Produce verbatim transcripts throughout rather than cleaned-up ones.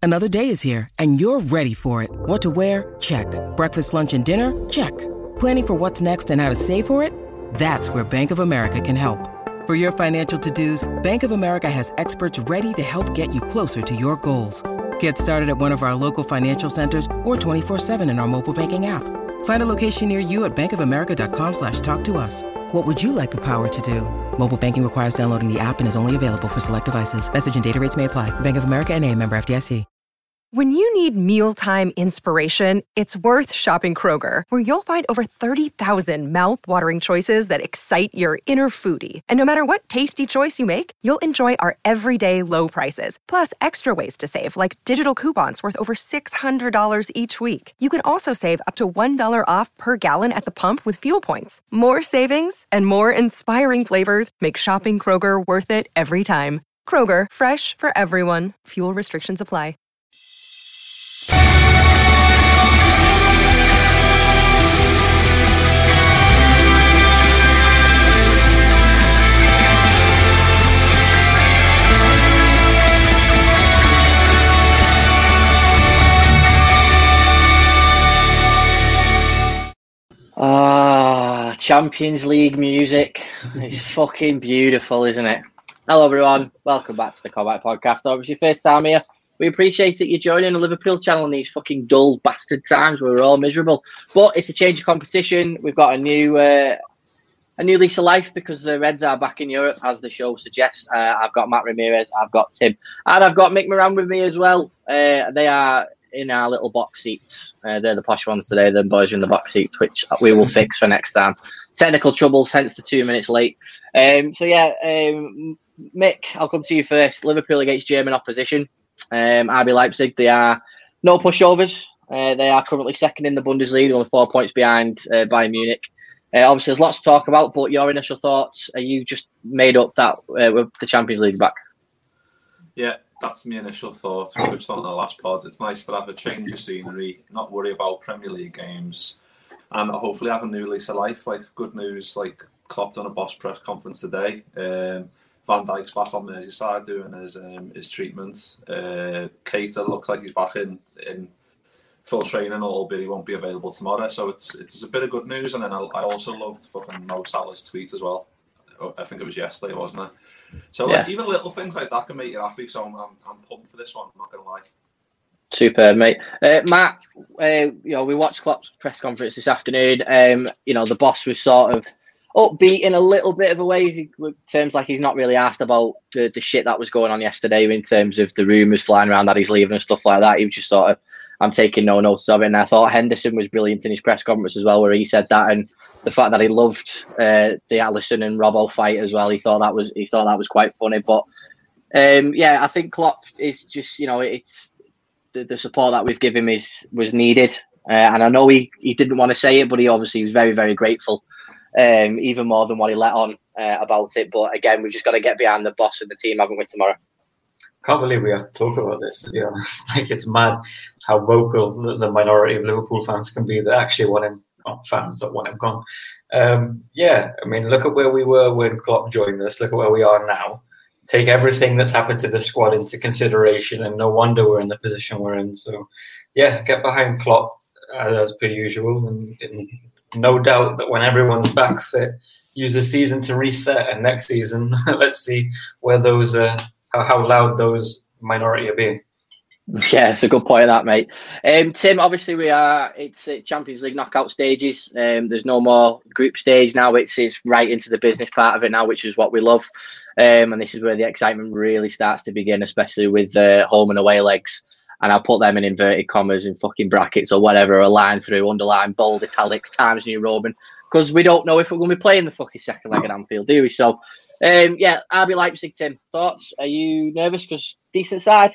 Another day is here, and you're ready for it. What to wear? Check. Breakfast, lunch, and dinner? Check. Planning for what's next and how to save for it? That's where Bank of America can help. For your financial to-dos, Bank of America has experts ready to help get you closer to your goals. Get started at one of our local financial centers or twenty-four seven in our mobile banking app. Find a location near you at bankofamerica.com slash talk to us. What would you like the power to do? Mobile banking requires downloading the app and is only available for select devices. Message and data rates may apply. Bank of America N A, member F D I C. When you need mealtime inspiration, it's worth shopping Kroger, where you'll find over thirty thousand mouth-watering choices that excite your inner foodie. And no matter what tasty choice you make, you'll enjoy our everyday low prices, plus extra ways to save, like digital coupons worth over six hundred dollars each week. You can also save up to one dollar off per gallon at the pump with fuel points. More savings and more inspiring flavors make shopping Kroger worth it every time. Kroger, fresh for everyone. Fuel restrictions apply. Ah, Champions League music. It's fucking beautiful, isn't it? Hello, everyone. Welcome back to the Combat Podcast. Oh, it's your first time here. We appreciate it. You're joining the Liverpool channel in these fucking dull bastard times where we're all miserable. But it's a change of competition. We've got a new uh, a new lease of life because the Reds are back in Europe, as the show suggests. Uh, I've got Matt Ramirez, I've got Tim, and I've got Mick Moran with me as well. Uh, they are in our little box seats. Uh, they're the posh ones today. The boys are in the box seats, which we will fix for next time. Technical troubles, hence the two minutes late. Um, so, yeah, um, Mick, I'll come to you first. Liverpool against German opposition. Um, R B Leipzig, they are no pushovers. Uh, they are currently second in the Bundesliga, only four points behind uh, Bayern Munich. Uh, obviously, there's lots to talk about, but your initial thoughts, are you just made up that uh, with the Champions League back? Yeah, that's my initial thoughts. We touched on the last pod. It's nice to have a change of scenery, not worry about Premier League games, and hopefully have a new lease of life. Like, good news, like Klopp done a boss press conference today. Um, Van Dijk's back on Merseyside doing his um, his treatment. Uh, Keita looks like he's back in, in full training, albeit he won't be available tomorrow. So it's it's a bit of good news. And then I, I also loved fucking Mo Salah's tweet as well. I think it was yesterday, wasn't it? So yeah. like, even little things like that can make you happy. So I'm I'm, I'm pumped for this one. I'm not gonna lie. Superb, mate. Uh, Matt, uh, you know, we watched Klopp's press conference this afternoon. Um, you know, the boss was sort of upbeat in a little bit of a way. It seems like he's not really asked about the, the shit that was going on yesterday in terms of the rumours flying around that he's leaving and stuff like that. He was just sort of, I'm taking no notice of it. And I thought Henderson was brilliant in his press conference as well, where he said that, and the fact that he loved uh, the Alisson and Robbo fight as well. He thought that was he thought that was quite funny. But um, yeah, I think Klopp is just, you know, it's the, the support that we've given him is was needed. Uh, and I know he, he didn't want to say it, but he obviously was very, very grateful. Um, even more than what he let on uh, about it. But again, we've just got to get behind the boss of the team, haven't we, tomorrow? Can't believe we have to talk about this, to be honest. Like, it's mad how vocal the, the minority of Liverpool fans can be that actually want him, not fans that want him gone. Um, yeah, I mean, look at where we were when Klopp joined us. Look at where we are now. Take everything that's happened to the squad into consideration, and no wonder we're in the position we're in. So, yeah, get behind Klopp uh, as per usual, and, and no doubt that when everyone's back fit, use the season to reset, and next season, let's see where those, uh, how, how loud those minority are being. Yeah, it's a good point of that, mate. Um, Tim, obviously we are, it's uh, Champions League knockout stages. Um, there's no more group stage now. It's, it's right into the business part of it now, which is what we love. Um, and this is where the excitement really starts to begin, especially with uh, home and away legs. And I'll put them in inverted commas in fucking brackets or whatever, a line through, underline, bold, italics, Times New Roman, because we don't know if we're going to be playing the fucking second leg at Anfield, do we? So, um, yeah, R B Leipzig, Tim, thoughts? Are you nervous? Because decent side?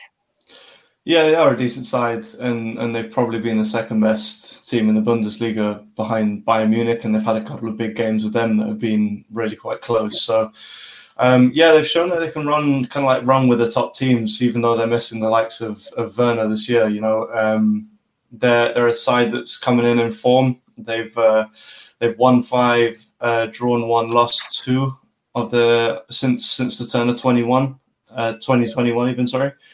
Yeah, they are a decent side, and, and they've probably been the second best team in the Bundesliga behind Bayern Munich, and they've had a couple of big games with them that have been really quite close. So, Um, yeah, they've shown that they can run kind of like run with the top teams, even though they're missing the likes of, of Werner this year. You know, um, they're they're a side that's coming in in form. They've uh, they've won five, uh, drawn one, lost two of the since since the turn of twenty-one, uh, twenty twenty-one even. Sorry,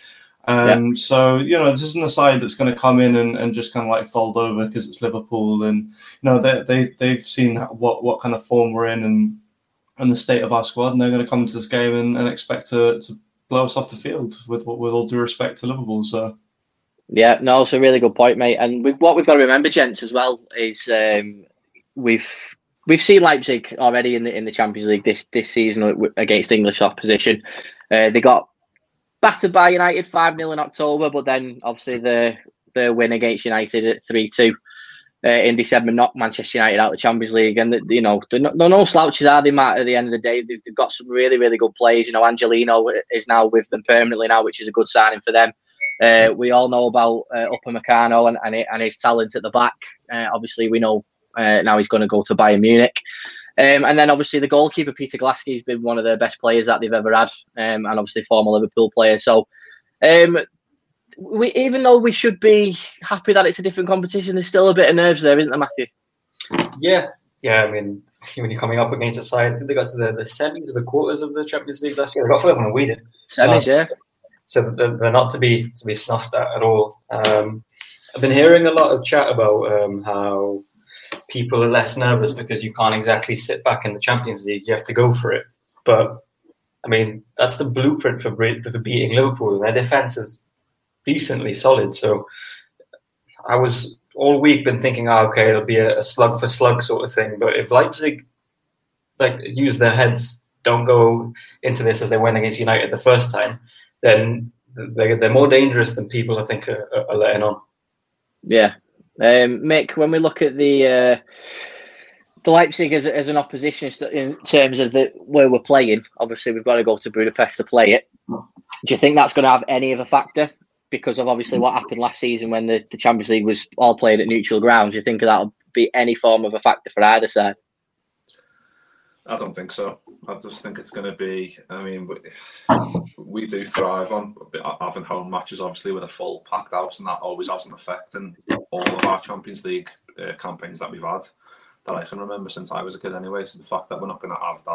Um, yeah. So, you know, this isn't a side that's going to come in and, and just kind of like fold over because it's Liverpool. And, you know, they, they, they've seen what, what kind of form we're in and, and the state of our squad. And they're going to come into this game and, and expect to, to blow us off the field with, with all due respect to Liverpool. So, yeah, no, it's a really good point, mate. And we, what we've got to remember, gents, as well, is um, we've we've seen Leipzig already in the in the Champions League this this season against English opposition. Uh, they got battered by United five nil in October, but then obviously the the win against United at three two uh, in December knocked Manchester United out of the Champions League. And, you know, they're, not, they're no slouches, are they, Matt, at the end of the day? They've, they've got some really, really good players. You know, Angelino is now with them permanently now, which is a good signing for them. Uh, we all know about uh, Upamecano and, and, and his talent at the back. Uh, obviously, we know uh, now he's going to go to Bayern Munich. Um, and then, obviously, the goalkeeper, Peter Glasky, has been one of the best players that they've ever had, um, and obviously former Liverpool player. So, um, we, even though we should be happy that it's a different competition, there's still a bit of nerves there, isn't there, Matthew? Yeah, yeah. I mean, when you're coming up against a side, I think they got to the, the semis or the quarters of the Champions League last year. They got further than we did. Semis, um, yeah. So they're, they're not to be to be snuffed at at all. Um, I've been hearing a lot of chat about um, how people are less nervous because you can't exactly sit back in the Champions League. You have to go for it. But, I mean, that's the blueprint for, for beating Liverpool. Their defence is decently solid. So I was all week been thinking, oh, okay, it'll be a, a slug for slug sort of thing. But if Leipzig like use their heads, don't go into this as they went against United the first time, then they're, they're more dangerous than people, I think, are, are letting on. Yeah. Um, Mick, when we look at the uh, the Leipzig as, as an opposition in terms of the where we're playing, obviously we've got to go to Budapest to play it. Do you think that's going to have any of a factor? Because of obviously what happened last season when the, the Champions League was all played at neutral ground. Do you think that'll be any form of a factor for either side? I don't think so. I just think it's going to be, I mean, we, we do thrive on having home matches, obviously, with a full packed house, and that always has an effect in all of our Champions League uh, campaigns that we've had, that I can remember since I was a kid anyway. So the fact that we're not going to have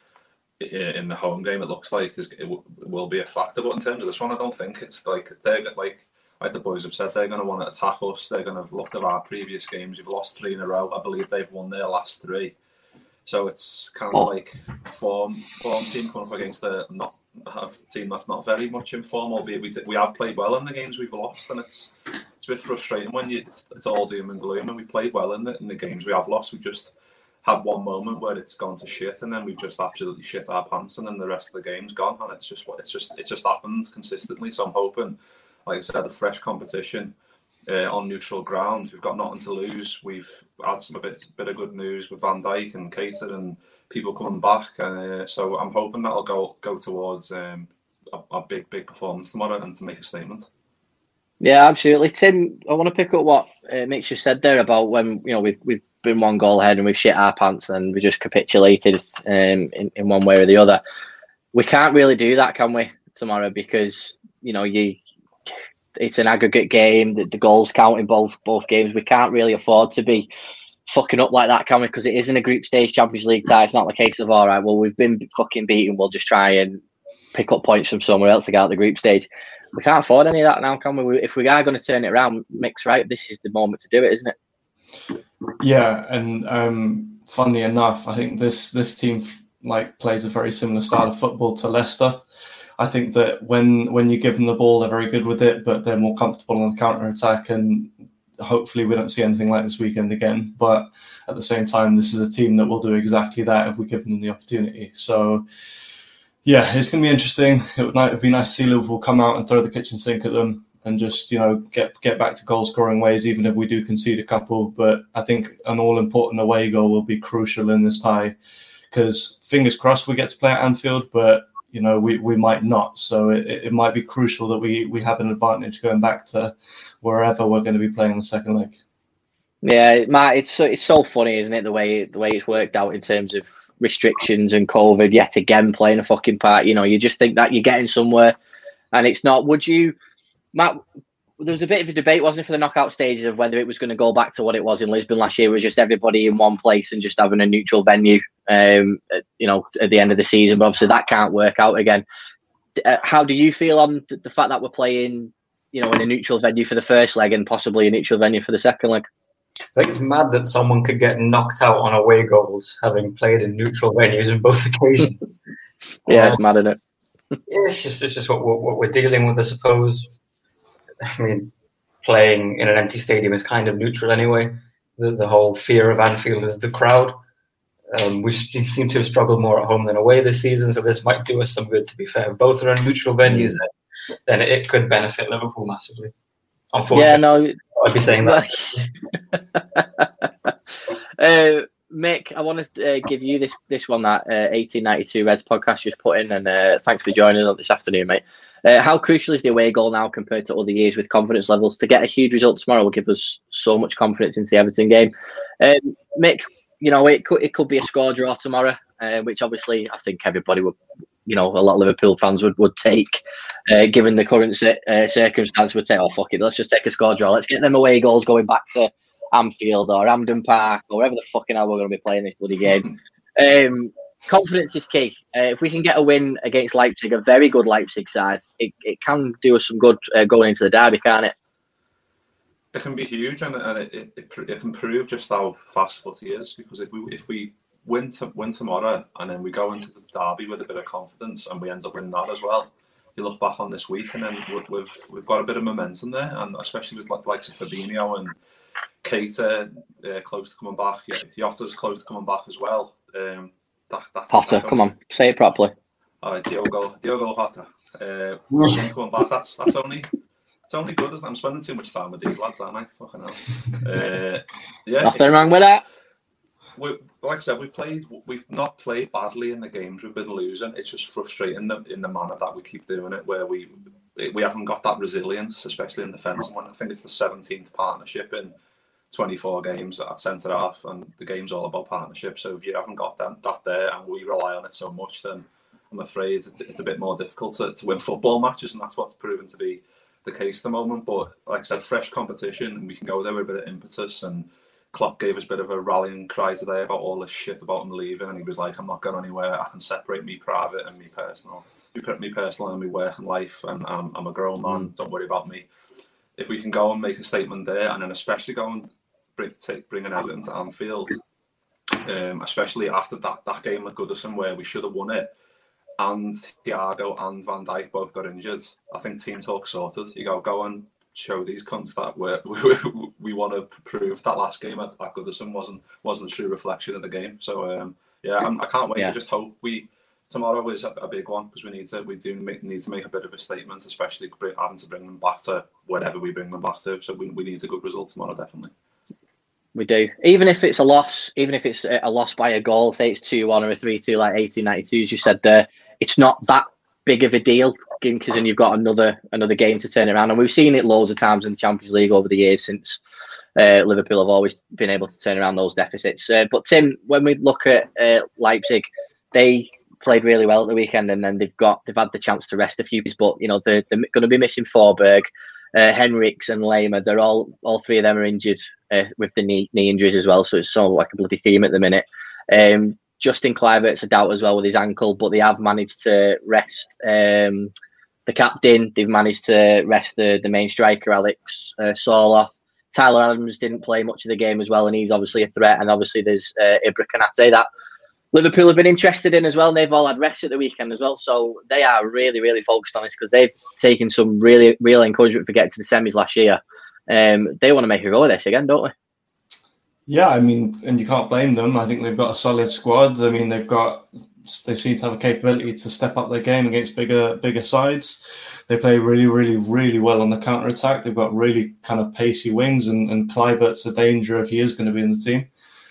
that in the home game, it looks like, is, it, w- it will be a factor. But in terms of this one, I don't think it's like, they're like, like the boys have said, they're going to want to attack us. They're going to have looked at our previous games. We've lost three in a row. I believe they've won their last three. So it's kind of like form form team coming up against a not a team that's not very much in form, albeit we did, we have played well in the games we've lost, and it's it's a bit frustrating when you it's, it's all doom and gloom. And we played well in the in the games we have lost. We just had one moment where it's gone to shit, and then we've just absolutely shit our pants, and then the rest of the game's gone. And it's just what it's just it just happens consistently. So I'm hoping, like I said, a fresh competition. Uh, on neutral ground, we've got nothing to lose. We've had some a bit, bit of good news with Van Dijk and Keita and people coming back. Uh, so I'm hoping that'll go go towards um, a, a big, big performance tomorrow and to make a statement. Yeah, absolutely. Tim, I want to pick up what uh, Mitch just said there about when you know we've we've been one goal ahead and we've shit our pants and we just capitulated um, in in one way or the other. We can't really do that, can we, tomorrow? Because you know you. It's an aggregate game. The, the goals count in both both games. We can't really afford to be fucking up like that, can we? Because it isn't a group stage Champions League tie. It's not the case of, all right, well, we've been fucking beaten. We'll just try and pick up points from somewhere else to get out the group stage. We can't afford any of that now, can we? If we are going to turn it around, Mick's right. This is the moment to do it, isn't it? Yeah, and um, funnily enough, I think this this team like plays a very similar style of football to Leicester. I think that when when you give them the ball, they're very good with it, but they're more comfortable on the counter attack. And hopefully, we don't see anything like this weekend again. But at the same time, this is a team that will do exactly that if we give them the opportunity. So, yeah, it's going to be interesting. It would, it would be nice to see Liverpool come out and throw the kitchen sink at them and just you know get get back to goal scoring ways, even if we do concede a couple. But I think an all important away goal will be crucial in this tie, because fingers crossed we get to play at Anfield, but you know, we, we might not. So it, it might be crucial that we, we have an advantage going back to wherever we're going to be playing in the second leg. Yeah, Matt, it's so, it's so funny, isn't it, the way the way it's worked out in terms of restrictions and COVID, yet again playing a fucking part. You know, you just think that you're getting somewhere and it's not. Would you, Matt, there was a bit of a debate, wasn't it, for the knockout stages of whether it was going to go back to what it was in Lisbon last year, where it was just everybody in one place and just having a neutral venue, um, you know, at the end of the season. But obviously that can't work out again. uh, how do you feel on th- the fact that we're playing, you know, in a neutral venue for the first leg and possibly a neutral venue for the second leg? I think it's mad that someone could get knocked out on away goals having played in neutral venues in both occasions. yeah, um, it's mad, isn't it? Yeah, it's just it's just what we're, what we're dealing with, I suppose. I mean, playing in an empty stadium is kind of neutral anyway. The, the whole fear of Anfield is the crowd. Um, we seem to have struggled more at home than away this season, so this might do us some good, to be fair. If both are in neutral venues, then, then it could benefit Liverpool massively. Unfortunately, yeah, no, I'd be saying that. uh, Mick, I want to uh, give you this this one that uh, eighteen ninety-two Reds podcast just put in, and uh, thanks for joining us this afternoon, mate. Uh, how crucial is the away goal now compared to other years with confidence levels? To get a huge result tomorrow will give us so much confidence into the Everton game. Um, Mick, you know, it could it could be a score draw tomorrow, uh, which obviously I think everybody would, you know, a lot of Liverpool fans would, would take, uh, given the current uh, circumstance, would say, oh, fuck it, let's just take a score draw. Let's get them away goals going back to Anfield or Hampden Park or wherever the fucking hell we're going to be playing this bloody game. Um, confidence is key. Uh, if we can get a win against Leipzig, a very good Leipzig side, it, it can do us some good uh, going into the derby, can't it? It can be huge, and, and it, it, it, it can prove just how fast footy is. Because if we if we win to, win tomorrow and then we go into the derby with a bit of confidence and we end up winning that as well, you look back on this week and then we've we've got a bit of momentum there, and especially with like likes of Fabinho and Keita uh, close to coming back, Yotta's close to coming back as well. Um, that, that, Jota, come on, say it properly. Uh, Diogo, Diogo Jota, uh, coming back. That's that's only. It's only good, isn't it? I'm spending too much time with these lads, aren't I? Fucking hell. Uh, yeah, nothing wrong with that. We, like I said, we've played. We've not played badly in the games we've been losing. It's just frustrating in the, in the manner that we keep doing it, where we we haven't got that resilience, especially in defence. And I think it's the seventeenth partnership in twenty-four games at centre half, and the game's all about partnership. So if you haven't got them, that there, and we rely on it so much, then I'm afraid it's, it's a bit more difficult to, to win football matches, and that's what's proven to be the case at the moment. But like I said, fresh competition, and we can go there with a bit of impetus. And Klopp gave us a bit of a rallying cry today about all this shit about him leaving, and he was like, I'm not going anywhere. I can separate me private and me personal, me personal and me work and life, and I'm, I'm a grown man, mm. don't worry about me. If we can go and make a statement there, and then especially go and bring, take, bring an Everton to Anfield, um, especially after that, that game at Goodison where we should have won it, and Thiago and Van Dijk both got injured, I think team talk sorted. You go, go and show these cunts that we're, we we want to prove that last game at, at Goodison wasn't wasn't a true reflection of the game. So um, yeah, I'm, I can't wait yeah. to just hope we tomorrow is a, a big one, because we need to we do make, need to make a bit of a statement, especially bring, having to bring them back to whatever we bring them back to. So we we need a good result tomorrow, definitely. We do. Even if it's a loss, even if it's a loss by a goal, say it's two one or a three two like eighteen ninety-two, as you said there, it's not that big of a deal, because then you've got another another game to turn around. And we've seen it loads of times in the Champions League over the years since uh, Liverpool have always been able to turn around those deficits. Uh, but Tim, when we look at uh, Leipzig, they played really well at the weekend, and then they've got they've had the chance to rest a few pieces. But you know they're, they're going to be missing Forberg, uh, Henriks, and Lema. They're all all three of them are injured uh, with the knee knee injuries as well. So it's sort of like a bloody theme at the minute. Um, Justin Kluivert's a doubt as well with his ankle, but they have managed to rest um, the captain. They've managed to rest the, the main striker, Alex uh, Soloff. Tyler Adams didn't play much of the game as well, and he's obviously a threat. And obviously there's uh, Ibra Konate that Liverpool have been interested in as well, and they've all had rest at the weekend as well. So they are really, really focused on this, because they've taken some really, real encouragement for getting to the semis last year. Um, they want to make a go of this again, don't they? Yeah, I mean, and you can't blame them. I think they've got a solid squad. I mean, they've got, they seem to have a capability to step up their game against bigger bigger sides. They play really, really, really well on the counter-attack. They've got really kind of pacey wings, and, and Kluivert's a danger if he is going to be in the team.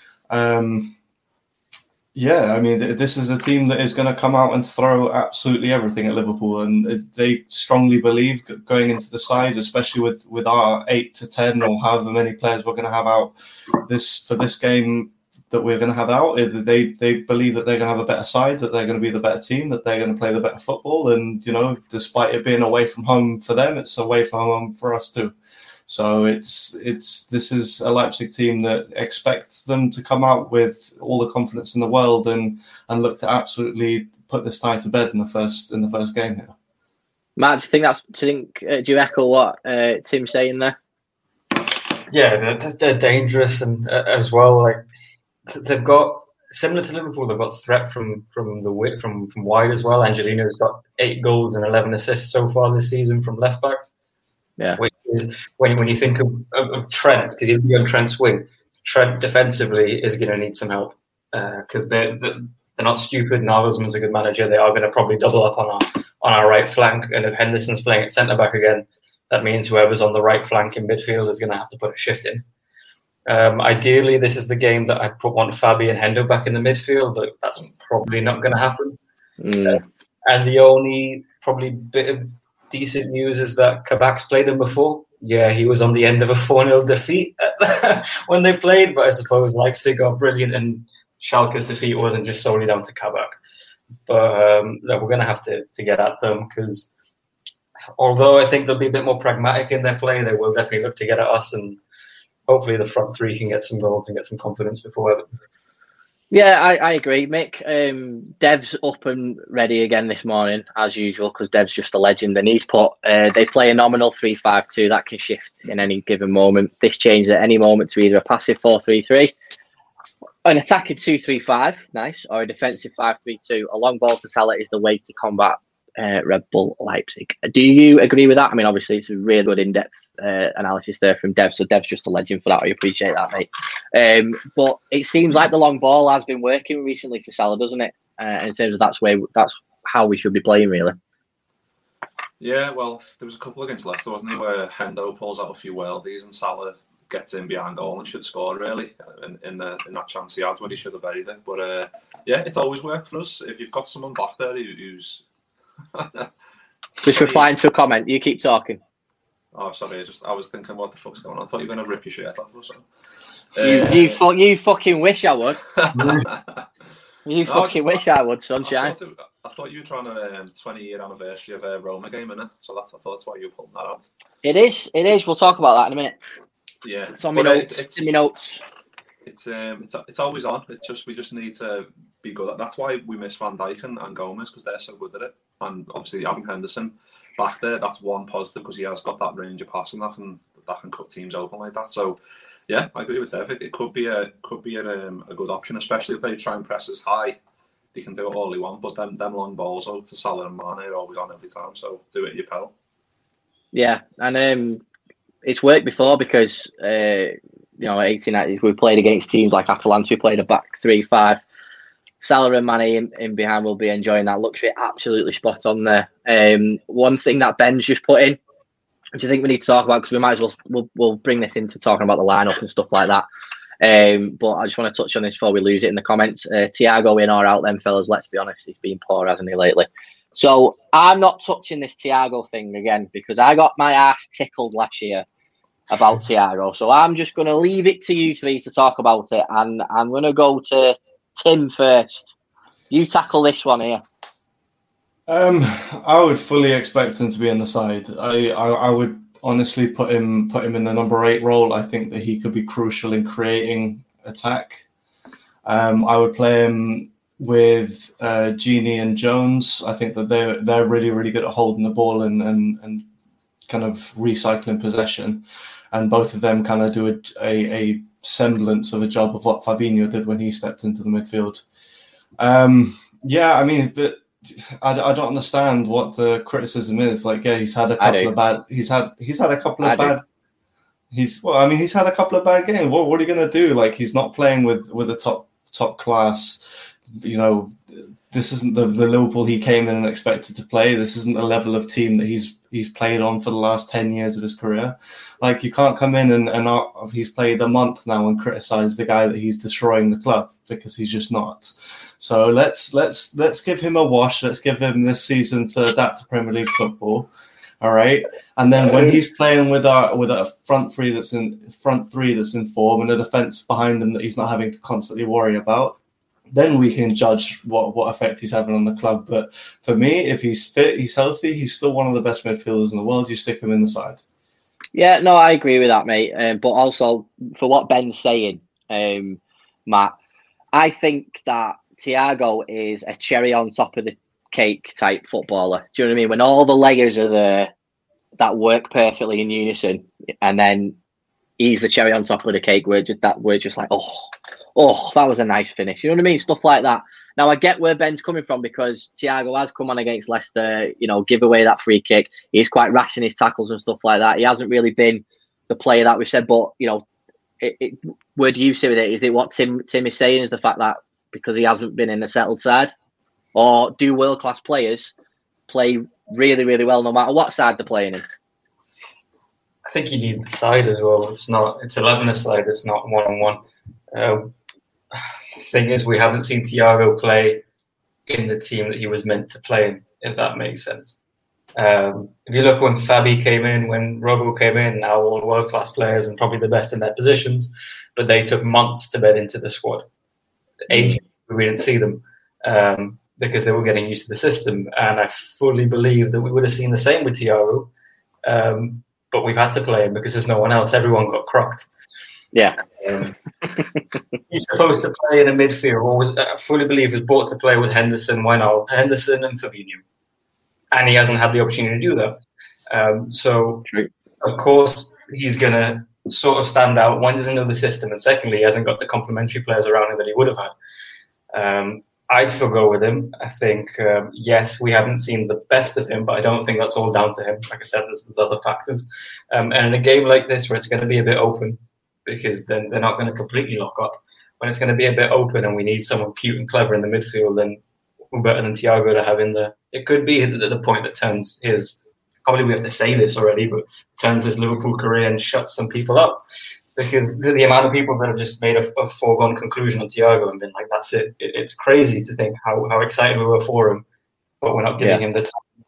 Um, yeah, I mean, this is a team that is going to come out and throw absolutely everything at Liverpool, and they strongly believe going into the side, especially with, with our eight to ten or however many players we're going to have out this for this game that we're going to have out. They they believe that they're going to have a better side, that they're going to be the better team, that they're going to play the better football, and you know, despite it being away from home for them, it's away from home for us too. So it's it's this is a Leipzig team that expects them to come out with all the confidence in the world and and look to absolutely put this tie to bed in the first in the first game here. Matt, do you think that's? Do you think? Uh, do you echo what uh, Tim's saying there? Yeah, they're, they're dangerous, and uh, as well, like they've got similar to Liverpool, they've got threat from from the from from wide as well. Angelino's got eight goals and eleven assists so far this season from left back. Yeah, which is when when you think of, of, of Trent, because he'll be on Trent's wing. Trent defensively is going to need some help because uh, they're they're not stupid. Nagelsmann's a good manager. They are going to probably double up on our on our right flank, and if Henderson's playing at centre back again, that means whoever's on the right flank in midfield is going to have to put a shift in. Um, ideally, this is the game that I'd put want Fabi and Hendo back in the midfield, but that's probably not going to happen. Mm. Uh, and the only probably bit of decent news is that Kabak's played him before. Yeah, he was on the end of a four nil defeat when they played, but I suppose Leipzig are brilliant and Schalke's defeat wasn't just solely down to Kabak. But um, look, we're going to have to, to get at them because although I think they'll be a bit more pragmatic in their play, they will definitely look to get at us, and hopefully the front three can get some goals and get some confidence before Everton. Yeah, I, I agree, Mick. Um, Dev's up and ready again this morning, as usual, because Dev's just a legend. And he's put, uh, they play a nominal three five two. That can shift in any given moment. This changes at any moment to either a passive four three three, an attacking two three five, nice, or a defensive five three two. A long ball to Salah is the way to combat uh, Red Bull Leipzig. Do you agree with that? I mean, obviously, it's a really good in-depth uh, analysis there from Dev. So Dev's just a legend for that. I appreciate that, mate. Um, but it seems like the long ball has been working recently for Salah, doesn't it? Uh, in terms of that's where that's how we should be playing, really. Yeah, well, there was a couple against Leicester, wasn't it, where Hendo pulls out a few worldies and Salah gets in behind goal and should score, really, in in, the, in that chance he had when he should have buried it. But uh, yeah, it's always worked for us. If you've got someone back there who's just replying to a comment. You keep talking. Oh, sorry. I just I was thinking, what the fuck's going on? I thought you were going to rip your shirt off or something. You, Uh, you, fu- you fucking wish I would. You No, fucking I wish I would, sunshine. I thought, it, I thought you were trying to um, twenty year anniversary of a uh, Roma game, innit? So that's, I thought that's why you were pulling that out. It is. It is. We'll talk about that in a minute. Yeah, It's on my But, uh, notes. It's, It's in my notes. it's um it's it's always on. It's just we just need to be good at. That's why we miss Van Dijk and, and Gomez, because they're so good at it. And obviously having Henderson back there, that's one positive because he has got that range of passing that can that can cut teams open like that. So yeah, I agree with Dev. It, it could be a could be a, um, a good option, especially if they try and press as high. They can do it all they want, but them them long balls out to Salah and Mane are always on every time. So do it in your pedal. Yeah, and um, it's worked before because uh, you know, eighteen nineties we played against teams like Atalanta. We played a back three five. Salah and Mane in, in behind will be enjoying that luxury. Absolutely spot on there. Um, one thing that Ben's just put in, which I think we need to talk about, because we might as well we'll, we'll bring this into talking about the lineup and stuff like that. Um, but I just want to touch on this before we lose it in the comments. Uh, Thiago in or out then, fellas? Let's be honest, he's been poor, hasn't he, lately? So I'm not touching this Thiago thing again because I got my ass tickled last year about Thiago. So I'm just going to leave it to you three to talk about it, and I'm going to go to Tim first. You tackle this one here. Um, I would fully expect him to be in the side. I, I, I would honestly put him put him in the number eight role. I think that he could be crucial in creating attack. Um, I would play him with uh, Gini and Jones. I think that they're they're really really good at holding the ball and and, and kind of recycling possession, and both of them kind of do a, a, a semblance of a job of what Fabinho did when he stepped into the midfield. Um, yeah, I mean, but I, I don't understand what the criticism is. Like, yeah, he's had a couple of bad. He's had he's had a couple of I bad. do. He's well, I mean, he's had a couple of bad games. What what are you going to do? Like, he's not playing with with a top top class. You know, this isn't the, the Liverpool he came in and expected to play. This isn't the level of team that he's he's played on for the last ten years of his career. Like, you can't come in and, and not, he's played a month now and criticize the guy that he's destroying the club, because he's just not. So let's let's let's give him a wash. Let's give him this season to adapt to Premier League football. All right, and then when he's playing with our with a front three that's in front three that's in form and a defense behind him that he's not having to constantly worry about, then we can judge what, what effect he's having on the club. But for me, if he's fit, he's healthy, he's still one of the best midfielders in the world. You stick him in the side. Yeah, no, I agree with that, mate. Um, but also, for what Ben's saying, um, Matt, I think that Thiago is a cherry on top of the cake type footballer. Do you know what I mean? When all the layers are there that work perfectly in unison, and then he's the cherry on top of the cake. We're just that we're just like, oh, oh, that was a nice finish. You know what I mean? Stuff like that. Now I get where Ben's coming from because Thiago has come on against Leicester, you know, give away that free kick. He's quite rash in his tackles and stuff like that. He hasn't really been the player that we've said, but you know, it, it, where do you see with it? Is it what Tim Tim is saying? Is the fact that because he hasn't been in a settled side, or do world class players play really, really well no matter what side they're playing in? I think you need the side as well. It's not. It's eleven aside. It's not one on one. Um, thing is, we haven't seen Thiago play in the team that he was meant to play in, if that makes sense. Um, if you look when Fabi came in, when Robo came in, now all world class players and probably the best in their positions, but they took months to bed into the squad. Ages we didn't see them um, because they were getting used to the system, and I fully believe that we would have seen the same with Thiago. Um, But we've had to play him because there's no one else. Everyone got crocked. Yeah. Um, he's supposed to play in a midfield. Or was, I fully believe he was brought to play with Henderson, Wijnaldum, Henderson and Fabinho. And he hasn't had the opportunity to do that. Um, so, True. Of course, he's going to sort of stand out. One, doesn't know the system. And secondly, he hasn't got the complementary players around him that he would have had. Um, I'd still go with him. I think, um, yes, we haven't seen the best of him, but I don't think that's all down to him. Like I said, there's, there's other factors. Um, and in a game like this where it's going to be a bit open, because then they're not going to completely lock up. When it's going to be a bit open and we need someone cute and clever in the midfield, then who better than Thiago to have in there? It could be the, the point that turns his, probably we have to say this already, but turns his Liverpool career and shuts some people up. Because the, the amount of people that have just made a, a foregone conclusion on Thiago and been like, that's it. it. It's crazy to think how, how excited we were for him, but we're not giving yeah. him the time.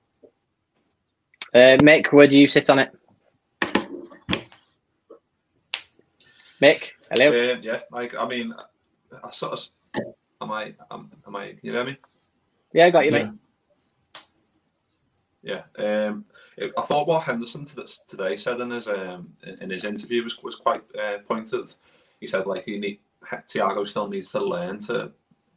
Uh, Mick, where do you sit on it? Mick, hello? Um, yeah, like, I mean, I sort of, am I, am, am I, you know me? Yeah, I got you, yeah. mate. Yeah, um, I thought what Henderson today said in his um, in his interview was was quite uh, pointed. He said like he need Thiago still needs to learn to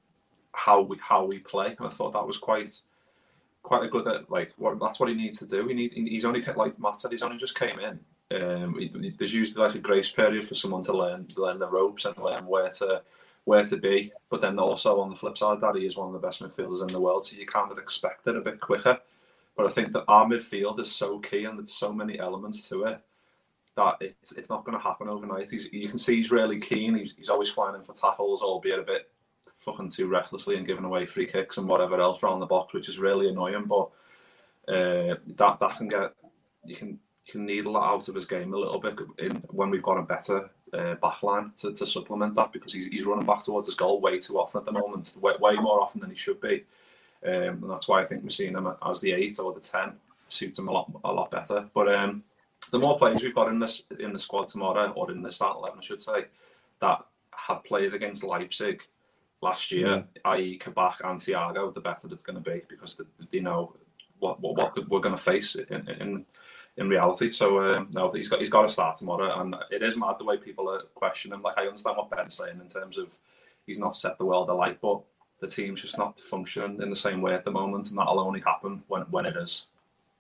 how we how we play, and I thought that was quite quite a good like what that's what he needs to do. He need he's only like Matt said, he's only just came in. Um, he, there's usually like a grace period for someone to learn to learn the ropes and learn where to where to be. But then also on the flip side, that he is one of the best midfielders in the world, so you kind of expect it a bit quicker. But I think that our midfield is so key and there's so many elements to it that it's it's not going to happen overnight. He's, you can see he's really keen. He's, he's always flying in for tackles, albeit a bit fucking too recklessly and giving away free kicks and whatever else around the box, which is really annoying. But uh, that that can get you can you can needle that out of his game a little bit in, when we've got a better uh, backline to, to supplement that, because he's he's running back towards his goal way too often at the moment, way, way more often than he should be. Um, and that's why I think we're seeing him as the eight or the ten suits him a lot a lot better. But um, the more players we've got in this in the squad tomorrow, or in the starting eleven, I should say, that have played against Leipzig last year, yeah. that is. Kabak and Thiago, the better it's going to be, because they, they know what what, what we're going to face in in, in reality. So um, no, he's got he's got to start tomorrow, and it is mad the way people are questioning him. Like, I understand what Ben's saying in terms of he's not set the world alight, but the team's just not functioning in the same way at the moment, and that'll only happen when, when it is.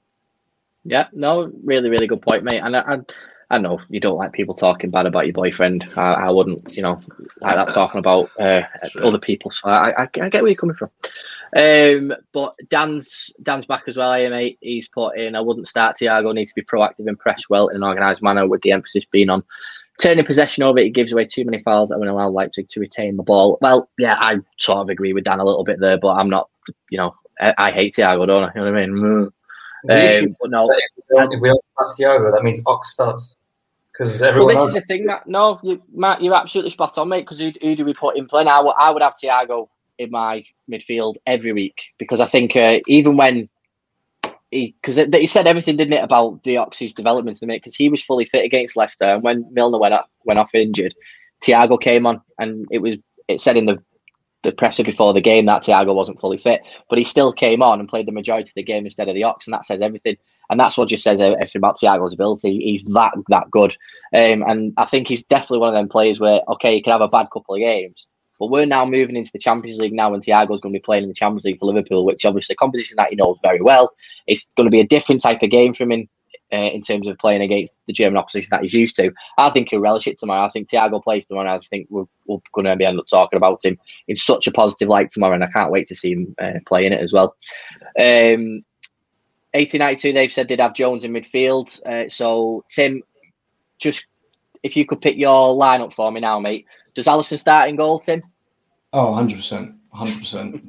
Yeah, no, really, really good point, mate. And I, I, I know you don't like people talking bad about your boyfriend. I, I wouldn't, you know, like that talking about uh, sure. other people. So I, I, I get where you're coming from. Um, but Dan's Dan's back as well, eh, mate. He's put in, I wouldn't start Thiago, needs to be proactive and press well in an organised manner, with the emphasis being on turning possession over. It gives away too many fouls that would allow Leipzig to retain the ball. Well, yeah, I sort of agree with Dan a little bit there, but I'm not, you know, I, I hate Thiago, don't I? You know what I mean? Um, but no, if we don't start Thiago, that means Ox starts. Because everyone well, this else... is the thing that no, you, Matt, you're absolutely spot on, mate. Because who, who do we put in play now? I would have Thiago in my midfield every week, because I think uh, even when. Because he said everything, didn't it, about Diox's development in the minute? Because he was fully fit against Leicester, and when Milner went up, went off injured, Thiago came on, and it was it said in the the presser before the game that Thiago wasn't fully fit, but he still came on and played the majority of the game instead of the Ox, and that says everything. And that's what just says everything about Thiago's ability. He's that that good, um, and I think he's definitely one of them players where okay, he can have a bad couple of games, But we're now moving into the Champions League now, and Thiago's going to be playing in the Champions League for Liverpool, which obviously a competition that he knows very well. It's going to be a different type of game for him in, uh, in terms of playing against the German opposition that he's used to. I think he'll relish it tomorrow. I think Thiago plays tomorrow, and I just think we're, we're going to be end up talking about him in such a positive light tomorrow, and I can't wait to see him uh, play in it as well. Um, eighteen ninety-two, they've said they'd have Jones in midfield. Uh, so, Tim, just if you could pick your lineup for me now, mate. Does Alisson start in goal, Tim? Oh, one hundred percent. one hundred percent.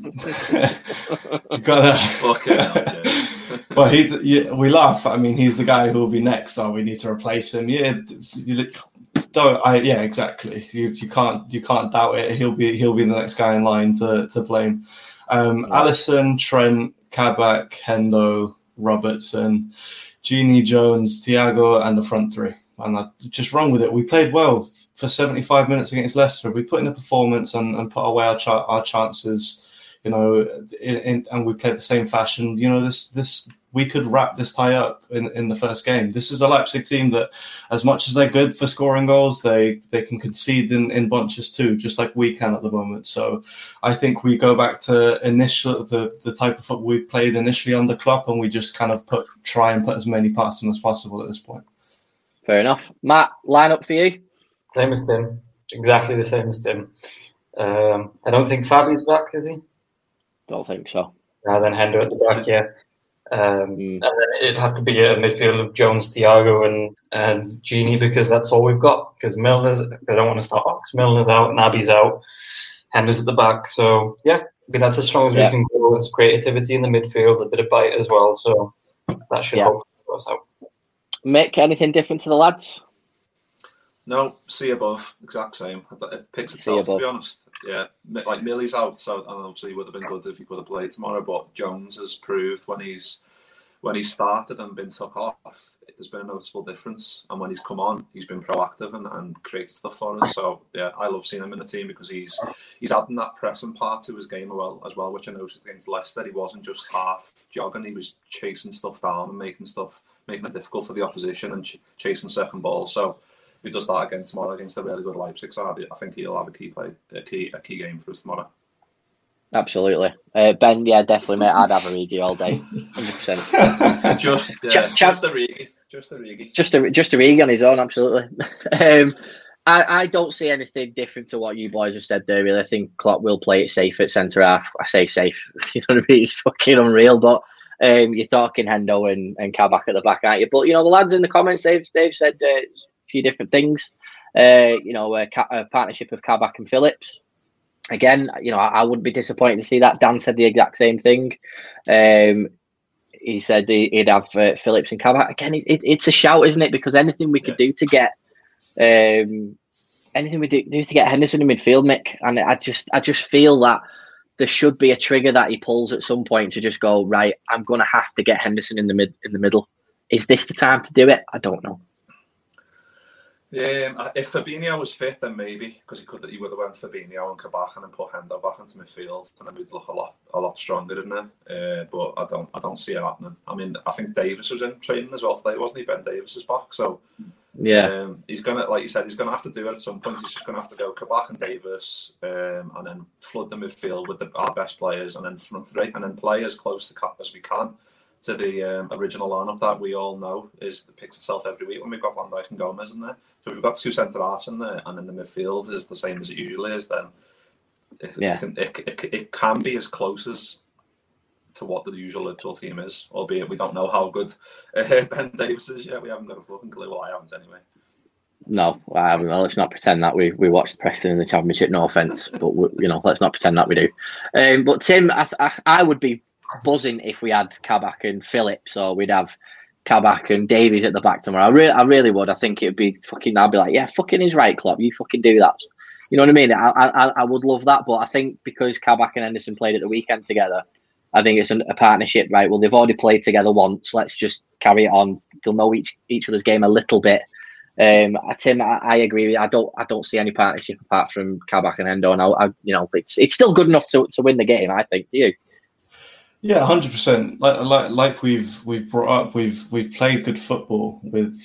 You've got to... Fucking hell, well, he's, yeah, we laugh. I mean, he's the guy who will be next. Oh, we need to replace him. Yeah, don't. I yeah, exactly. You, you can't you can't doubt it. He'll be he'll be the next guy in line to to blame. Um, Right. Alisson, Trent, Kabak, Hendo, Robertson, Gini, Jones, Thiago, and the front three. And I just run with it. We played well for seventy-five minutes against Leicester. We put in a performance and, and put away our ch- our chances, you know, in, in, and we played the same fashion. You know, this this we could wrap this tie up in, in the first game. This is a Leipzig team that, as much as they're good for scoring goals, they they can concede in, in bunches too, just like we can at the moment. So I think we go back to initial the, the type of football we played initially under Klopp, and we just kind of put try and put as many past them as possible at this point. Fair enough. Matt, lineup for you? Same as Tim. Exactly the same as Tim. Um, I don't think Fabi's back, is he? Don't think so. No, then Hendo at the back, yeah. Um, Mm. And then it'd have to be a midfield of Jones, Thiago, and and Gini, because that's all we've got. Because Milner's, I don't want to start Ox. Milner's out, Naby's out, Hendo's at the back. So yeah, I mean, that's as strong as Yeah. we can go. It's creativity in the midfield, a bit of bite as well. So that should Yeah. hopefully sort us out. Mick, anything different to the lads? No, see above, exact same. It picks See itself, above. to be honest. Yeah, like Millie's out, so and obviously it would have been good if he could have played tomorrow. But Jones has proved when he's when he's started and been took off, there's been a noticeable difference. And when he's come on, he's been proactive and, and created stuff for us. So yeah, I love seeing him in the team because he's he's adding that pressing part to his game as well, as well, which I noticed against Leicester. He wasn't just half jogging; he was chasing stuff down and making stuff, making it difficult for the opposition and ch- chasing second balls. So if he does that again tomorrow against a really good Leipzig side, I think he'll have a key play, a key, a key game for us tomorrow. Absolutely. Uh, Ben, yeah, definitely, mate. I'd have Origi all day. one hundred percent. Just, yeah, Ch- ch- just Origi. Just Origi. Just a just Origi on his own, absolutely. um, I, I don't see anything different to what you boys have said there, really. I think Klopp will play it safe at centre half. I say safe. You know what I mean? It's fucking unreal, but um, you're talking Hendo and, and Kabak at the back, aren't you? But, you know, the lads in the comments, they've, they've said uh, a few different things. Uh, you know, a, a partnership of Kabak and Phillips. Again, you know, I, I wouldn't be disappointed to see that. Dan said the exact same thing. Um, he said he'd have uh, Phillips and Kabak. Again, it, it, it's a shout, isn't it? Because anything we could do to get, um, anything we do, do to get Henderson in midfield, Mick, and I just, I just feel that there should be a trigger that he pulls at some point to just go, right, I'm going to have to get Henderson in the mid, in the middle. Is this the time to do it? I don't know. Yeah, if Fabinho was fit, then maybe, because he could he would have went Fabinho and Kabak and then put Hendo back into midfield, and then we'd look a lot a lot stronger, didn't it? Uh, but I don't I don't see it happening. I mean, I think Davis was in training as well today, wasn't he? Ben Davis is back, so Yeah, um, he's gonna, like you said, he's gonna have to do it at some point. He's just gonna have to go Kabak and Davis, um, and then flood the midfield with the, our best players, and then front three, and then play as close to cap as we can to the um, original lineup that we all know is that picks itself every week when we've got Van Dijk and Gomez in there. So if we've got two centre halves in there, and then the midfield is the same as it usually is, then it, Yeah. it, can, it, it, it can be as close as to what the usual Liverpool team is, albeit we don't know how good uh, Ben Davis is yet. We haven't got a fucking clue. Well, I haven't anyway. no, I haven't. Well, let's not pretend that we we watched Preston in the Championship. No offence, but we, you know, let's not pretend that we do. Um, but Tim, I, I, I would be buzzing if we had Kabak and Phillips, or we'd have Kabak and Davies at the back tomorrow. I, re- I really would. I think it would be fucking. I'd be like, yeah, fucking is right, Klopp. You fucking do that. You know what I mean? I, I I would love that, but I think because Kabak and Henderson played at the weekend together, I think it's an, a partnership, right? Well, they've already played together once. Let's just carry it on. They'll know each each other's game a little bit. Um, Tim, I, I agree with you. I don't I don't see any partnership apart from Kabak and Hendo, and I, I you know it's it's still good enough to, to win the game. I think. Do you? Yeah, hundred percent. Like like like we've we've brought up, we've we've played good football with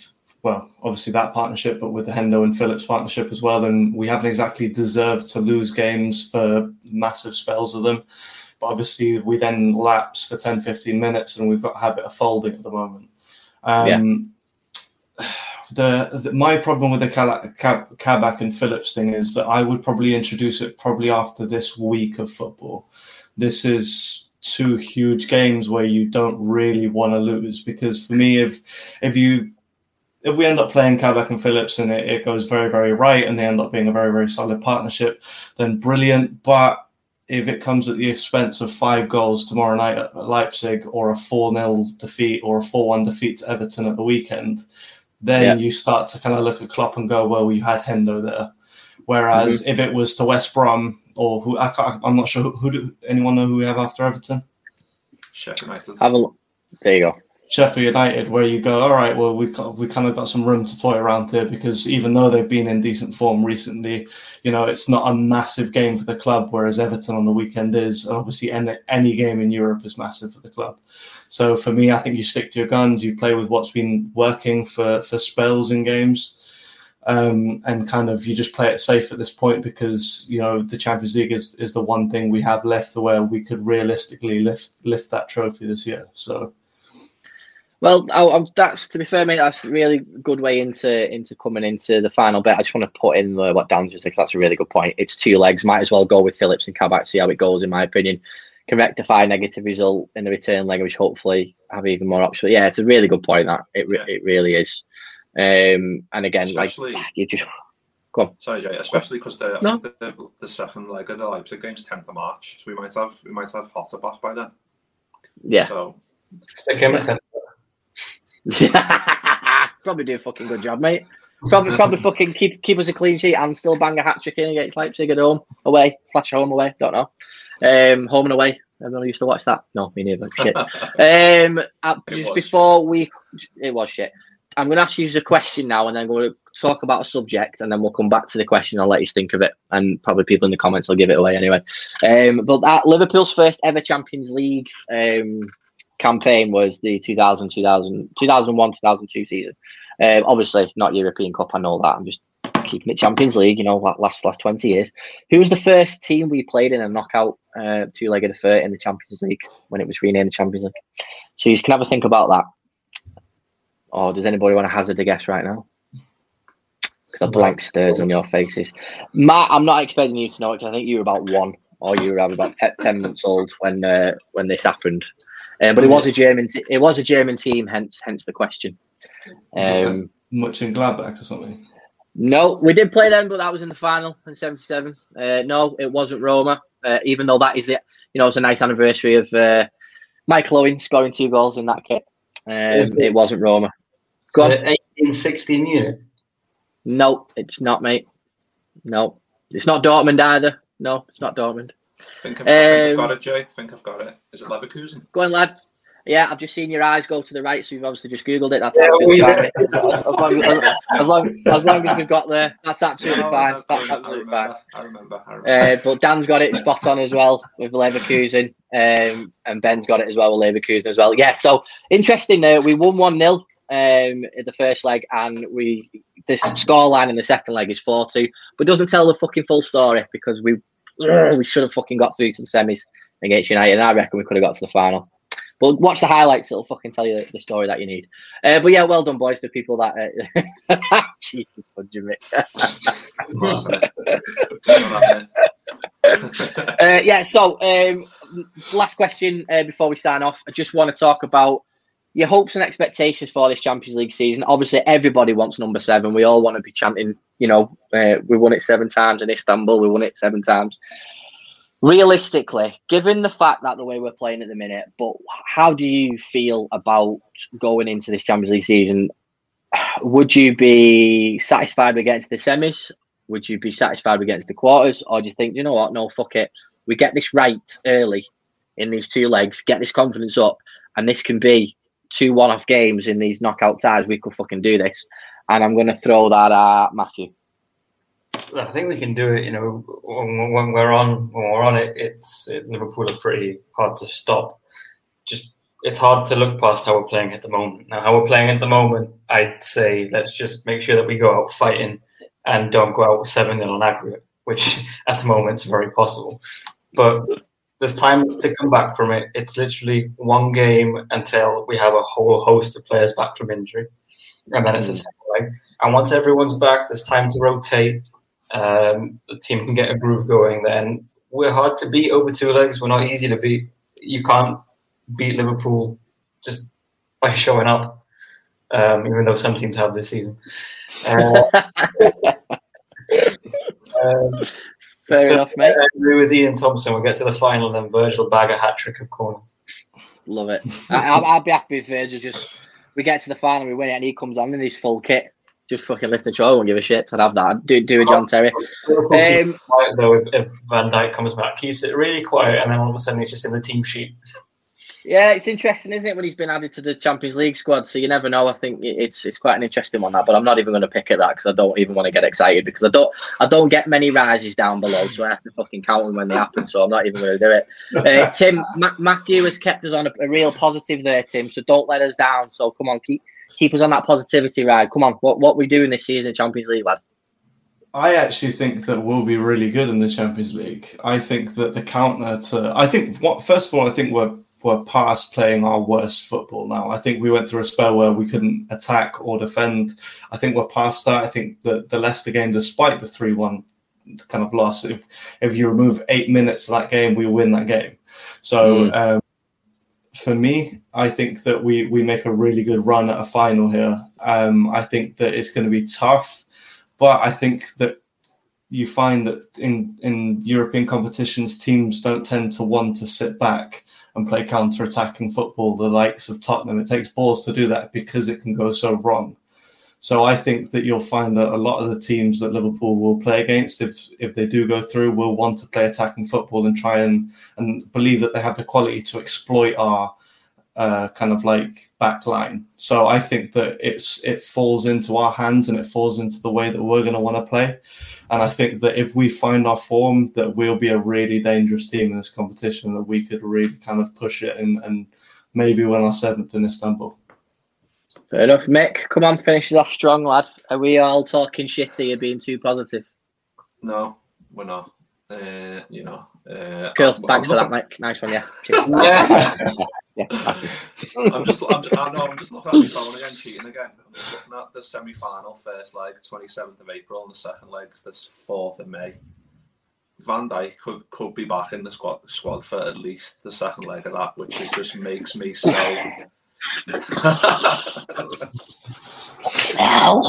well, obviously that partnership, but with the Hendo and Phillips partnership as well. And we haven't exactly deserved to lose games for massive spells of them. But obviously we then lapse for ten, fifteen minutes and we've got a habit of folding at the moment. Um, yeah. the, the My problem with the Kabak and Phillips thing is that I would probably introduce it probably after this week of football. This is two huge games where you don't really want to lose, because for me, if if you if we end up playing Kabak and Phillips and it, it goes very, very right and they end up being a very, very solid partnership, then brilliant. But if it comes at the expense of five goals tomorrow night at Leipzig, or a four nil defeat or a four one defeat to Everton at the weekend, then yeah. you start to kind of look at Klopp and go, well, you had Hendo there. Whereas mm-hmm. if it was to West Brom, or who I can't, I'm not sure who, who do anyone know who we have after Everton? Sheffield United. Have a look. There you go. Sheffield United, where you go, all right, well, we we kind of got some room to toy around here, because even though they've been in decent form recently, you know, it's not a massive game for the club, whereas Everton on the weekend is. And obviously, any, any game in Europe is massive for the club. So for me, I think you stick to your guns, you play with what's been working for, for spells in games, um, and kind of you just play it safe at this point, because, you know, the Champions League is, is the one thing we have left where we could realistically lift lift that trophy this year. So. Well, I, I, that's to be fair, mate. That's a really good way into into coming into the final bit. I just want to put in the, what Dan just said, because that's a really good point. It's two legs. Might as well go with Phillips and Kabak, see how it goes, in my opinion. Can rectify a negative result in the return leg, which hopefully have even more options. Yeah, it's a really good point, that. It yeah. it really is. Um, and again, especially, like, you just... Go on. Sorry, Jay. Especially because the, no? the the second leg of the Leipzig game's tenth of March, so we might have we might have Hotterboss by then. Yeah. So... Stick him a Probably do a fucking good job, mate. Probably, probably fucking keep keep us a clean sheet and still bang a hat trick in against Leipzig at home, away slash home away. Don't know. Um, home and away. Everyone used to watch that. No, me neither. Shit. um, uh, just before shit. we, it was shit. I'm going to ask you a question now, and then we're going to talk about a subject, and then we'll come back to the question. I'll let you think of it, and probably people in the comments will give it away anyway. Um, but that Liverpool's first ever Champions League um. campaign was the two thousand, two thousand, two thousand one, two thousand two season. Um, obviously, not European Cup. I know that. I'm just keeping it Champions League. You know, last last twenty years. Who was the first team we played in a knockout uh, two-legged affair in the Champions League when it was renamed the Champions League? So you can have a think about that. Or does anybody want to hazard a guess right now? The blank stares on your faces. Matt, I'm not expecting you to know it, because I think you were about one, or you were about ten months old when uh, when this happened. Uh, but it was a German. T- it was a German team, hence hence the question. Um, much in Gladbach or something? No, we did play them, but that was in the final in seventy-seven. Uh, no, it wasn't Roma. Uh, even though that is the, you know, it's a nice anniversary of uh, Michael Owen scoring two goals in that kit. Um, it? it wasn't Roma. Go on. eighteen sixteen unit. No, it's not, mate. No, it's not Dortmund either. No, it's not Dortmund. I think I've, um, I think I've got it, Jay. I think I've got it. Is it Leverkusen? Go on, lad. Yeah, I've just seen your eyes go to the right, so you've obviously just Googled it. That's absolutely yeah, fine. As, as, long, as, as, long, as long as we've got there, that's absolutely oh, fine. That's absolutely I fine. I remember. I remember. Uh, but Dan's got it spot on as well with Leverkusen, um, and Ben's got it as well with Leverkusen as well. Yeah, so interesting. Uh, we won one nil um, in the first leg, and we this scoreline in the second leg is four two, but doesn't tell the fucking full story, because we we should have fucking got through to the semis against United, and I reckon we could have got to the final. But watch the highlights; it'll fucking tell you the, the story that you need. Uh, but yeah, well done, boys, to people that uh, cheated fudging me. uh, yeah. So, um, last question uh, before we sign off. I just want to talk about your hopes and expectations for this Champions League season. Obviously, everybody wants number seven. We all want to be chanting. You know, uh, we won it seven times in Istanbul. We won it seven times. Realistically, given the fact that the way we're playing at the minute, but how do you feel about going into this Champions League season? Would you be satisfied with getting to the semis? Would you be satisfied with getting to the quarters? Or do you think, you know what, no, fuck it. We get this right early in these two legs, get this confidence up, and this can be two one-off games in these knockout ties. We could fucking do this. And I'm going to throw that at Matthew. I think we can do it. You know, when, when we're on, when we're on it, it's it, Liverpool are pretty hard to stop. Just it's hard to look past how we're playing at the moment. Now, how we're playing at the moment, I'd say let's just make sure that we go out fighting and don't go out with seven nil on aggregate, which at the moment is very possible. But there's time to come back from it. It's literally one game until we have a whole host of players back from injury. And then it's a second leg. And once everyone's back, there's time to rotate. Um, the team can get a groove going. Then we're hard to beat over two legs. We're not easy to beat. You can't beat Liverpool just by showing up, um, even though some teams have this season. Uh, um, Fair so, enough, mate. I agree with Ian Thompson. We'll get to the final, then Virgil bag a hat trick of corners. Love it. I, I'll, I'll be happy if Virgil just we get to the final, we win it, and he comes on in his full kit. Just fucking lift the trophy and give a shit. I'd have that. Do do a John Terry. Um, quiet though, if, if Van Dijk comes back, keeps it really quiet, and then all of a sudden he's just in the team sheet. Yeah, it's interesting, isn't it, when he's been added to the Champions League squad? So you never know. I think it's it's quite an interesting one, that. But I'm not even going to pick at that because I don't even want to get excited because I don't I don't get many rises down below, so I have to fucking count them when they happen. So I'm not even going to do it. Uh, Tim Ma- Matthew has kept us on a, a real positive there, Tim. So don't let us down. So come on, keep keep us on that positivity ride. Come on, what what we doing this season in Champions League, lad? I actually think that we'll be really good in the Champions League. I think that the counter to I think what first of all I think we're we're past playing our worst football now. I think we went through a spell where we couldn't attack or defend. I think we're past that. I think that the Leicester game, despite the three one kind of loss, if if you remove eight minutes of that game, we win that game. So mm. um, for me, I think that we, we make a really good run at a final here. Um, I think that it's going to be tough, but I think that you find that in, in European competitions, teams don't tend to want to sit back and play counter-attacking football, the likes of Tottenham. It takes balls to do that because it can go so wrong. So I think that you'll find that a lot of the teams that Liverpool will play against, if if they do go through, will want to play attacking football and try and, and believe that they have the quality to exploit our uh, kind of like back line. So I think that it's it falls into our hands and it falls into the way that we're going to want to play. And I think that if we find our form, that we'll be a really dangerous team in this competition, that we could really kind of push it and, and maybe win our seventh in Istanbul. Fair enough. Mick, come on, finish it off strong, lad. Are we all talking shit here, being too positive? No, we're not. Uh, you know. Uh, cool. I'm, Thanks I'm for looking... that, Mick. Nice one, yeah. Cheers. yeah. yeah. I'm just, I'm just, I know, I'm just looking at my phone again, cheating again. I'm just looking at the semi-final, first leg, twenty-seventh of April, and the second leg, this fourth of May. Van Dijk could could be back in the squad squad for at least the second leg of that, which is, just makes me so. Ow.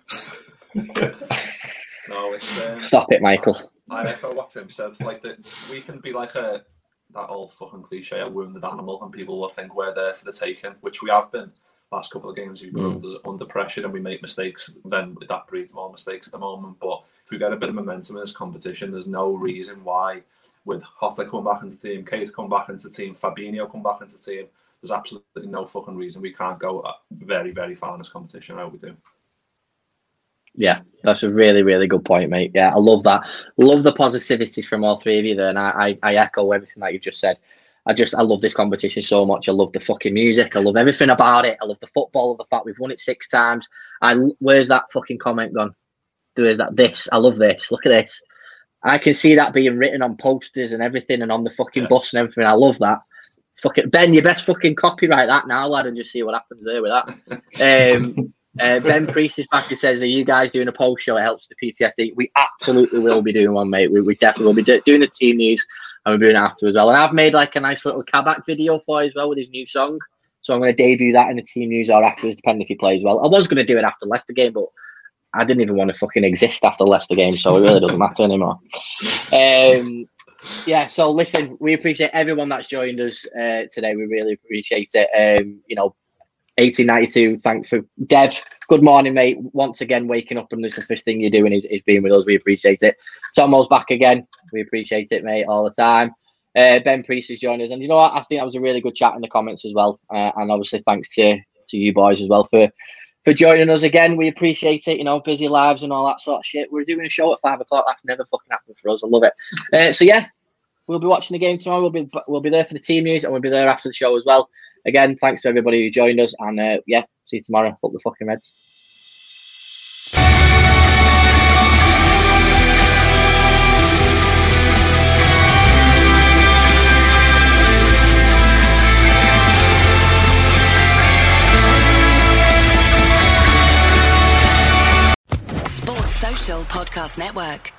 No, it's um, stop it, Michael. I echo what Tim said. Like that, we can be like a that old fucking cliche, a wounded animal, and people will think we're there for the taking, which we have been. Last couple of games, we've been mm. under, under pressure and we make mistakes. Then that breeds more mistakes at the moment. But if we get a bit of momentum in this competition, there's no reason why, with Jota coming back into the team, Kate come back into the team, Fabinho come back into the team, there's absolutely no fucking reason we can't go very, very far in this competition. How we do. Yeah, that's a really, really good point, mate. Yeah, I love that. Love the positivity from all three of you there, and I, I, I echo everything that you've just said. I just, I love this competition so much. I love the fucking music. I love everything about it. I love the football. I love the fact we've won it six times. And where's that fucking comment gone? Where's that? This. I love this. Look at this. I can see that being written on posters and everything and on the fucking yeah. bus and everything. I love that. Fucking Ben, you best fucking copyright that now, lad, and just see what happens there with that. Um, uh, Ben Priest is back and says, are you guys doing a post show? It helps the P T S D. We absolutely will be doing one, mate. We, we definitely will be do- doing the team news. And we're doing it after as well. And I've made like a nice little Kabak video for you as well with his new song. So I'm going to debut that in the team news or afterwards, depending if he plays well. I was going to do it after the Leicester game, but I didn't even want to fucking exist after the Leicester game, so it really doesn't matter anymore. Um, yeah, so listen, we appreciate everyone that's joined us uh, today. We really appreciate it. Um, you know, eighteen ninety-two, thanks for Dev. Good morning, mate. Once again, waking up and this is the first thing you're doing is, is being with us. We appreciate it. Tomo's back again. We appreciate it, mate, all the time. Uh, Ben Priest is joining us. And you know what? I think that was a really good chat in the comments as well. Uh, and obviously, thanks to, to you boys as well for, for joining us again. We appreciate it. You know, busy lives and all that sort of shit. We're doing a show at five o'clock. That's never fucking happened for us. I love it. Uh, so, yeah, we'll be watching the game tomorrow. We'll be we'll be there for the team news, and we'll be there after the show as well. Again, thanks to everybody who joined us, and uh, yeah, see you tomorrow. Up the fucking Reds. Sports Social Podcast Network.